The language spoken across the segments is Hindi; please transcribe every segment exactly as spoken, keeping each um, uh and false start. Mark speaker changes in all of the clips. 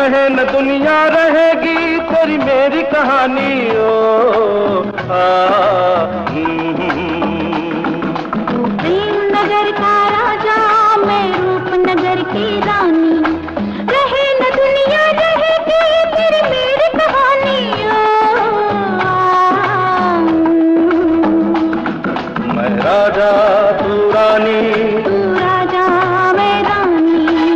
Speaker 1: रहे न दुनिया रहेगी तेरी मेरी कहानी ओ आ,
Speaker 2: नगर का राजा मैं रूपनगर की रानी, रहे न दुनिया रहेगी तेरी मेरी कहानी ओ आ,
Speaker 1: मैं राजा तू रानी,
Speaker 2: तू राजा मैं रानी।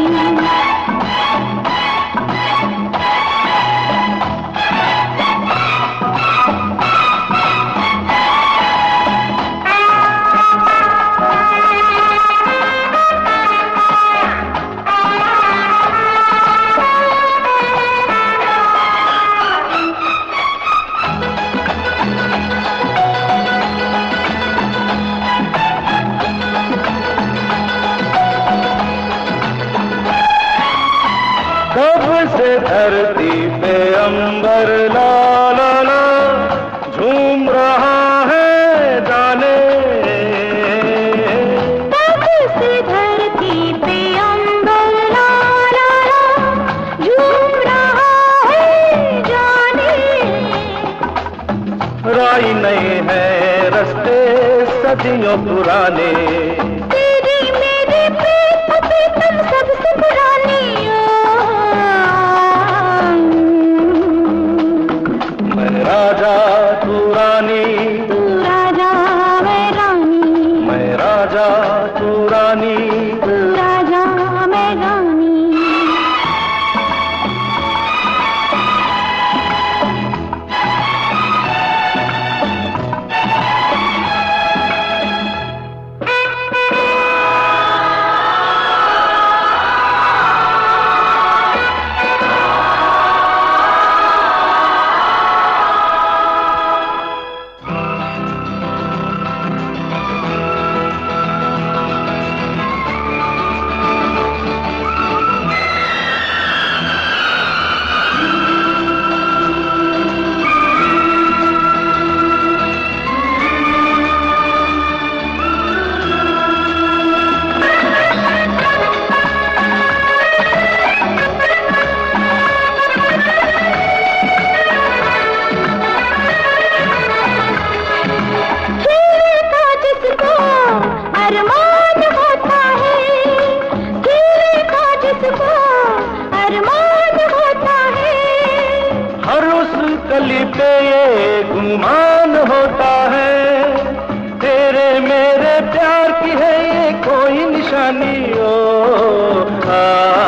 Speaker 1: कब से धरती पे अंबर ला ला ला झूम रहा है जाने,
Speaker 2: कब से धरती पे अंबर ला ला ला झूम रहा है जाने,
Speaker 1: राई नहीं है रास्ते सदियों पुराने,
Speaker 2: तेरी मेरी प्रीत प्रीतम सबसे पुरानी ओ
Speaker 1: मैं राजा तू रानी,
Speaker 2: तू राजा मैं रानी,
Speaker 1: मैं राजा तू रानी।
Speaker 2: तू राजा मैं रानी। अरमान होता है, खिलने का जिसको अरमान होता है,
Speaker 1: हर उस कली पे ये गुमान होता है, तेरे मेरे प्यार की है ये कोई निशानी ओ आ,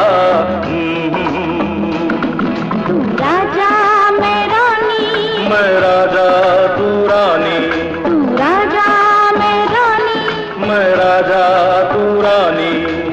Speaker 2: तू राजा मैं रानी,
Speaker 1: मैं राजा तू रानी,
Speaker 2: तू राजा मैं रानी,
Speaker 1: मैं राजा तू रानी।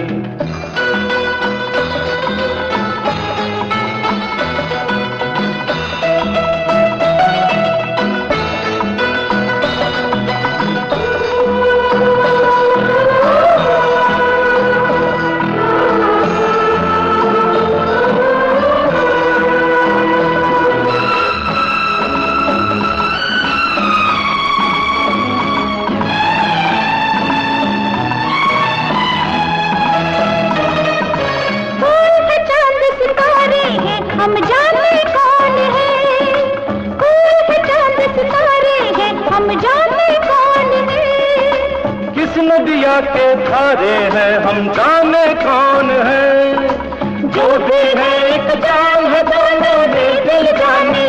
Speaker 2: हम जाने कौन है, फूल के चांद सितारे हैं हम जाने कौन है,
Speaker 1: किस नदिया के धारे हैं हम जाने कौन है,
Speaker 2: जो भी है एक जान है दोनों में दिल जाने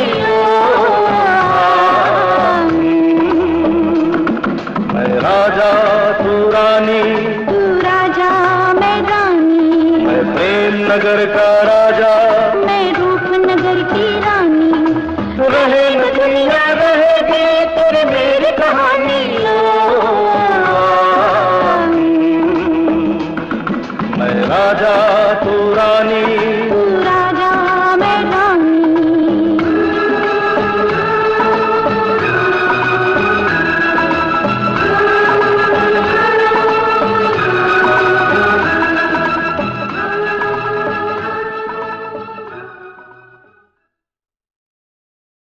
Speaker 1: मैं राजा तू रानी,
Speaker 2: तू राजा मैं रानी,
Speaker 1: मैं प्रेम नगर का राजा,
Speaker 2: मैं रूपनगर की रानी,
Speaker 1: रहे न दुनिया रहेगी तेरी मेरी कहानी ओ, मैं राजा